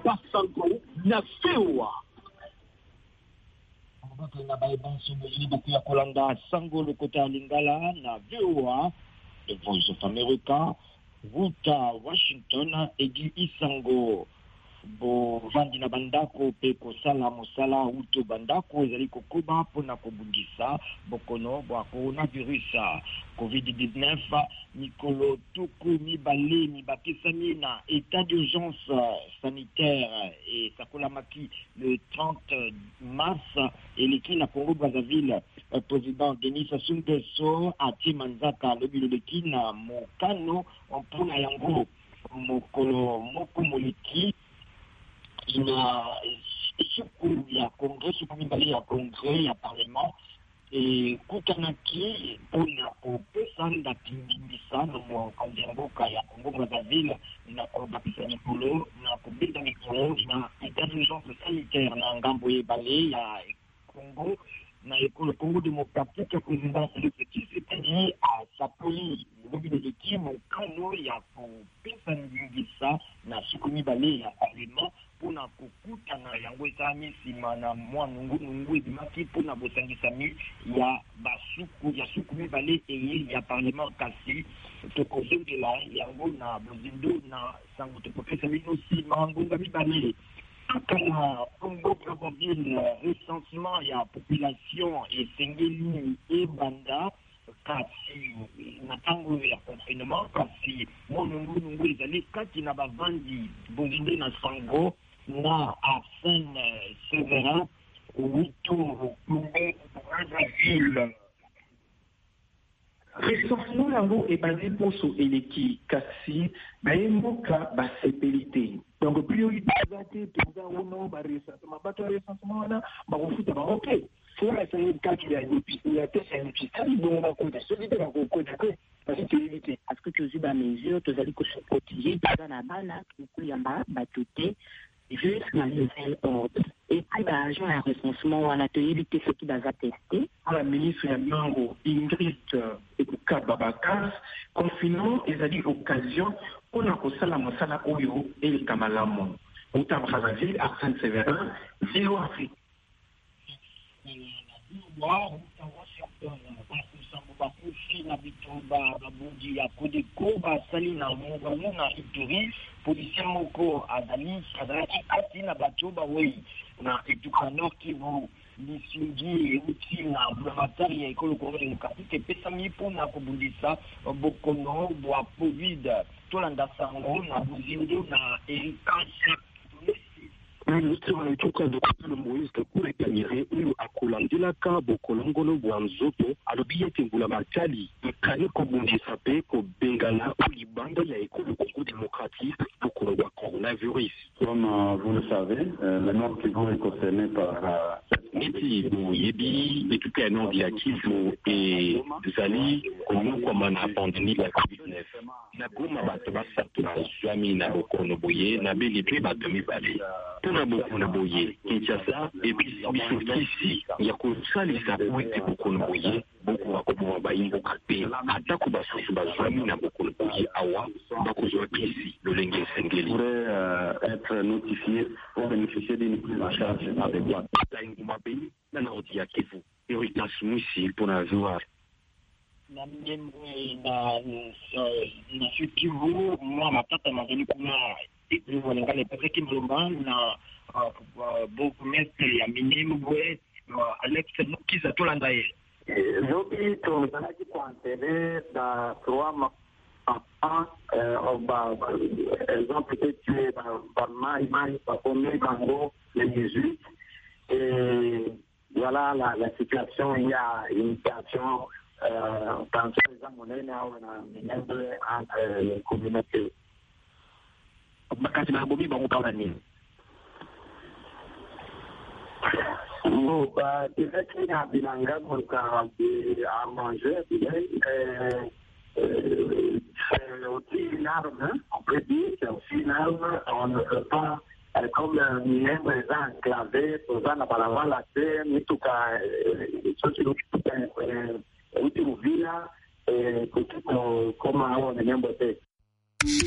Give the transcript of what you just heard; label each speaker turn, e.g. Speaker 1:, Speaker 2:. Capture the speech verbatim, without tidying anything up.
Speaker 1: Basango na V O A.
Speaker 2: Na baiban sombojini beaucoup ya kolanda sango lokota lingala na V O A, The Voice of America, Wuta Washington, Egi Isango bo vandi na bandako pe kosala mosala uto bandako ezali kokoba pona kobundisa bokono bwa coronavirus covid dix-neuf mikolo tuku mibale mibakesami na état d'urgence sanitaire et sakolamaki le trente mars eleki na Congo Brazzaville. Président Denis Sassou Nguesso ati manzaka lobiloleki na mokano mpona yango mokolo moko moleki ina siku ya congrès siku mibale ya congrès ya parlement e kutanaki mpona kopesa ndakimbisa na mokonzi ya mboka ya Congo Brazzaville na kobakisa mikolo na kobeta mikolo na état d'urgence sanitaire na ngambo ebale ya Congo na ekolo Congo démocratique. Président Félix Tshisekedi asapoli lobiloleki mokano ya kopesa ndingisa na siku mibale ya parlement pona kokutana yango esami nsima na mwa nungu ebimaki pona bosangisami ya basuku ya suku mibale eye ya parlement. Kasi tokozongela yango na bozindo na sango tokopesa bino nsima ngonga mibale kana Congo Brazzaville. Recensement ya population esengeli ebanda kasi na tango ya confinement, kasi monungu nungu ezali kati na bavandi bozindo na sango na Arsène Séverin Ouito Brazzaville.
Speaker 1: Recensement yango ebandi poso eleki kasi bayemoka basepelite. Donc priorité zate tuza wono ba recensement bato recensement wana bakofuta ba ok fora essayer kati ya ya test ya pisali donc ba ko de solide ba ko ko d'accord parce que éviter
Speaker 3: parce que tu ba mesure tu allez ko se protéger dans la bana ku yamba batuté juste na level ordre et puis ba agent à recensement wana te éviter ce qui va tester
Speaker 1: à la ministre ya Nango Ingrid Ekuka Babakas confinement ezali occasion on a kosala mosala oyo el kamalamu Wuta Brazzaville Arsène Séverin V O A Afrique.
Speaker 2: Na bitumba babundi ya kodeko basali na mungu na Ituri polisi moko azali azalaki kati na bato bawei na Etuka Nord Kivu lisungi uti na blamatari ya ekolo Congo démocratique pesami mpona kobundisa bokono bwa covid tolanda sango na bozindo na erikasi.
Speaker 1: Ministre wa Etuka Dr Moïse Kakule Kanyere uyo akolandelaka bokolongolo bwa nzoto alobi ete mbula matali ekani kobundisa pe kobengana libanda ya ekolo Congo démocratique bokolo bwa coronavirus.
Speaker 4: Comme euh, vous le savez, euh, le Nord Kivu est concerné par euh,
Speaker 1: neti boyebi Etuka ya Nord ya Kivu ezali komokoma na pandémie ya covid dix-neuf. Na Goma bato basato bazwami na bokono boye na beli pe bato mibale pona bokono boye Kinshasa epi biso kisi ya kosalisa po ete bokono boye boko bakoboma bayimboka pe atako basusu bazwami na bokono boye awa bakozwa kisi lolenge esengeli
Speaker 4: pourrait être notifié pour bénéficier d'une prise en charge adéquate.
Speaker 1: Nguma pays na Nord ya Kivu Eritas Mwisi pona voir
Speaker 2: na mjemwe na na Kivu mwa matata mazali kuna ipo wanengale peke Mlomba na bourgmestre ya Minembwe Alex Mukiza tolanda ye
Speaker 5: zobi to zanaji kwa intérêt da trois enfants on va elles ont été tuées par Maï Maï par Komé Bango les dix-huit et voilà la, la situation. Il y a une tension euh, tension za monene au na Minembwe entre les communautés.
Speaker 1: Bakati na bobi bango parla nini?
Speaker 5: Bon, bah, c'est vrai qu'il y a des langues à manger, euh, euh, c'est aussi une arme, hein, on peut dire, c'est aussi une arme, on ne peut pas, euh, comme un minimum les gens enclavés, posant la balava la terre, mais tout cas, ce qui est utile, et comme on est bien beauté.